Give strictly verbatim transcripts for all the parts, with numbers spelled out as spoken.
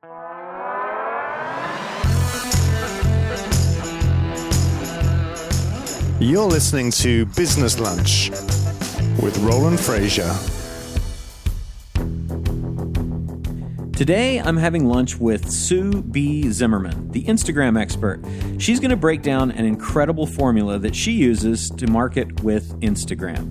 You're listening to Business Lunch with Roland Frasier. Today, I'm having lunch with Sue B. Zimmerman, the Instagram expert. She's going to break down an incredible formula that she uses to market with Instagram.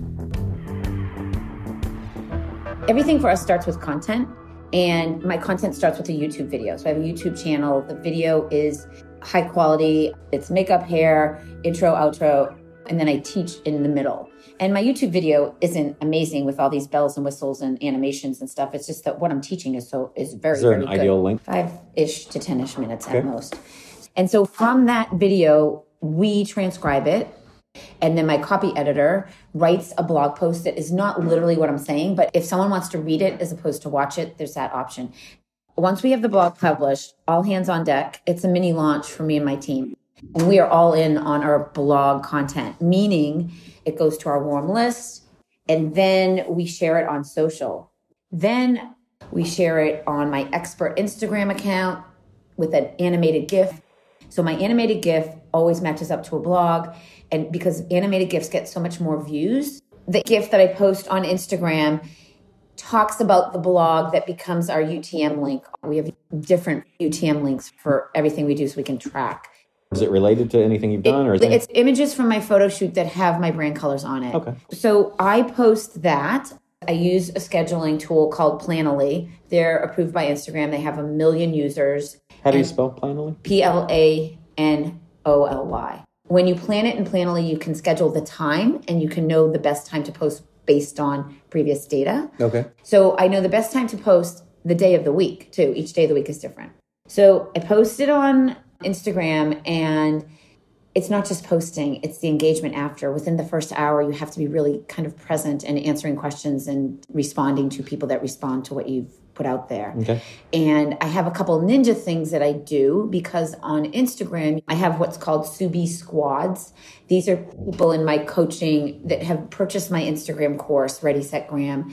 Everything for us starts with content, and my content starts with a YouTube video. So I have a YouTube channel. The video is high quality. It's makeup, hair, intro, outro, and then I teach in the middle. And my YouTube video isn't amazing with all these bells and whistles and animations and stuff. It's just that what I'm teaching is so is very, is there very an good. Ideal length? Five-ish to ten-ish minutes okay. at most. And so from that video, we transcribe it. And then my copy editor writes a blog post that is not literally what I'm saying, but if someone wants to read it as opposed to watch it, there's that option. Once we have the blog published, all hands on deck. It's a mini launch for me and my team. And we are all in on our blog content, meaning it goes to our warm list, and then we share it on social. Then we share it on my expert Instagram account with an animated GIF. So my animated GIF always matches up to a blog. And because animated GIFs get so much more views, the GIF that I post on Instagram talks about the blog that becomes our U T M link. We have different U T M links for everything we do so we can track. Is it related to anything you've done? It, or is it's it... images from my photo shoot that have my brand colors on it. Okay. So I post that. I use a scheduling tool called Planoly. They're approved by Instagram. They have a million users. How do you spell Planoly? P L A N O L Y. When you plan it in Planoly, you can schedule the time and you can know the best time to post based on previous data. Okay. So I know the best time to post the day of the week, too. Each day of the week is different. So I posted on Instagram, and it's not just posting, it's the engagement after. Within the first hour, you have to be really kind of present and answering questions and responding to people that respond to what you've put out there. Okay. And I have a couple ninja things that I do because on Instagram, I have what's called Sue B squads. These are people in my coaching that have purchased my Instagram course, Ready, Set, Gram.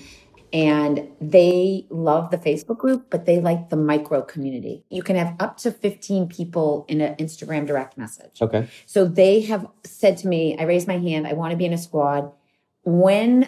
And they love the Facebook group, but they like the micro community. You can have up to fifteen people in an Instagram direct message. Okay. So they have said to me, I raised my hand, I want to be in a squad. When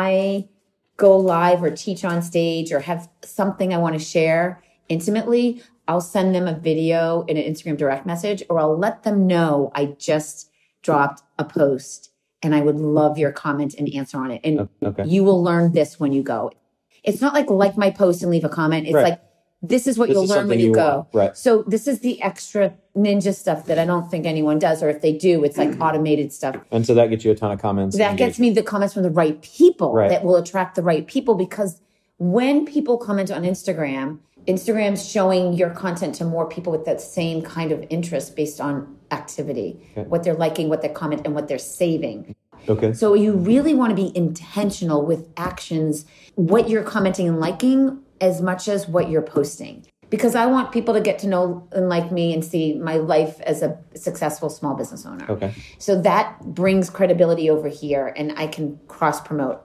I go live or teach on stage or have something I want to share intimately, I'll send them a video in an Instagram direct message, or I'll let them know I just dropped a post and I would love your comment and answer on it. And okay. you will learn this when you go. It's not like like my post and leave a comment. It's right. like, this is what this you'll is learn when you, you go. Right. So this is the extra ninja stuff that I don't think anyone does. Or if they do, it's like automated stuff. And so that gets you a ton of comments. That gets me the comments from the right people right. that will attract the right people. Because when people comment on Instagram, Instagram's showing your content to more people with that same kind of interest based on activity, okay. what they're liking, what they comment, and what they're saving. Okay. So you really want to be intentional with actions, what you're commenting and liking as much as what you're posting. Because I want people to get to know and like me and see my life as a successful small business owner. Okay. So that brings credibility over here and I can cross promote.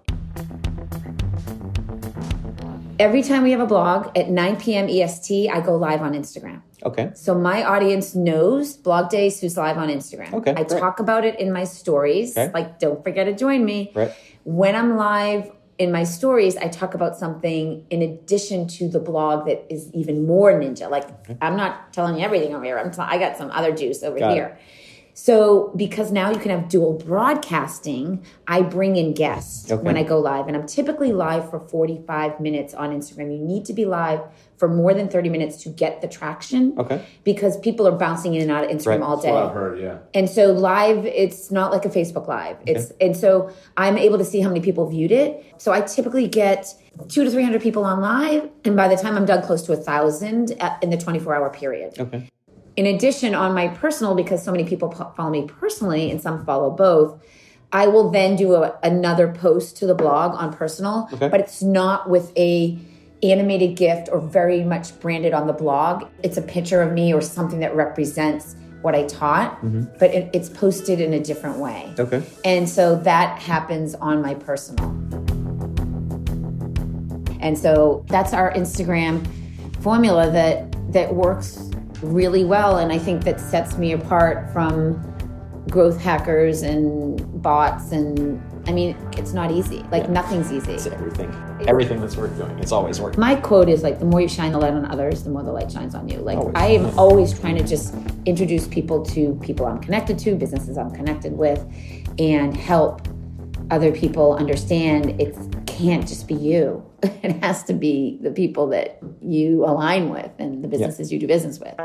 Every time we have a blog at nine p.m. E S T, I go live on Instagram. Okay. So my audience knows Blog Days who's live on Instagram. Okay. I great. talk about it in my stories. Okay. Like, don't forget to join me. Right. When I'm live in my stories, I talk about something in addition to the blog that is even more ninja. Like, okay. I'm not telling you everything over here. I'm t- I got some other juice over got here. It. So because now you can have dual broadcasting, I bring in guests okay. when I go live. And I'm typically live for forty-five minutes on Instagram. You need to be live for more than thirty minutes to get the traction. Okay. Because people are bouncing in and out of Instagram right. all day. That's what I've heard, yeah. And so live, it's not like a Facebook Live. Okay. It's And so I'm able to see how many people viewed it. So I typically get two to three hundred people on live. And by the time I'm done, close to a thousand in the twenty-four hour period. Okay. In addition, on my personal, because so many people follow me personally and some follow both, I will then do a, another post to the blog on personal, okay. but it's not with a animated gift or very much branded on the blog. It's a picture of me or something that represents what I taught, mm-hmm. but it, it's posted in a different way. Okay. And so that happens on my personal. And so that's our Instagram formula that that works really well, and I think that sets me apart from growth hackers and bots. And I mean, it's not easy. Like, yeah. Nothing's easy. It's everything. Everything that's worth doing. It's always working. My quote is like, the more you shine the light on others, the more the light shines on you. Like, always. I am always trying to just introduce people to people I'm connected to, businesses I'm connected with, and help other people understand it can't just be you. It has to be the people that you align with and the businesses yeah. you do business with.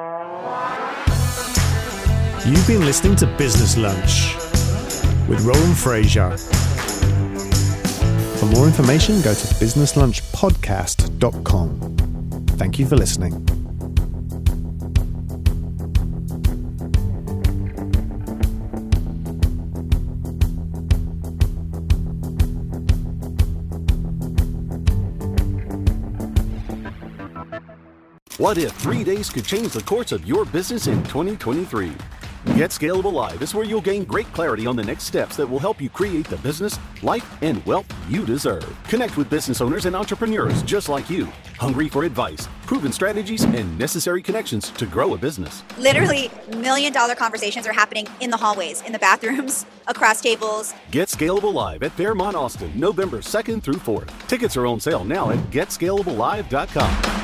You've been listening to Business Lunch with Roland Frasier. For more information, go to business lunch podcast dot com. Thank you for listening. What if three days could change the course of your business in twenty twenty-three? Get Scalable Live is where you'll gain great clarity on the next steps that will help you create the business, life, and wealth you deserve. Connect with business owners and entrepreneurs just like you, hungry for advice, proven strategies, and necessary connections to grow a business. Literally, million dollar conversations are happening in the hallways, in the bathrooms, across tables. Get Scalable Live at Fairmont Austin, November second through fourth. Tickets are on sale now at get scalable live dot com.